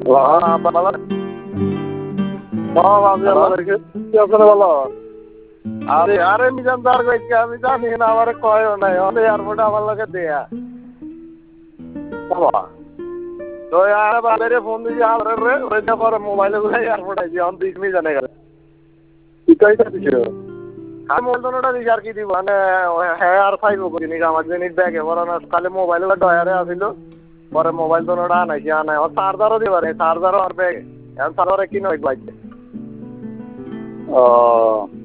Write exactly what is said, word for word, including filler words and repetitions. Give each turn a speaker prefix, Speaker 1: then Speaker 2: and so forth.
Speaker 1: আরে আরে মিজান তার কইছে আমি জানি না আমারে কয়ও নাই ওনে এয়ারপোর্টে আমার লগে দেয়া বাবা তো আর বাবারে ফোন দিছি আরে রে ওইটা পরে মোবাইলে গুলো এয়ারপোর্টে আইছি অন দিস মি জানে গেল কি কইতা দিছো আমি মন্ডনটা দিছি আর কি দিব মানে হ্যাঁ আর ফাইভ করি নি আমার জিনিস ব্যাগে বরানা খালি মোবাইলে ডয়ারে আছিল পরে মোবাইল তো নড়া নাই কি আনা আর চার্জারও দিবারে চার্জারও আর ব্যাগ এখন চার্জারে কি নয় বাইতে ও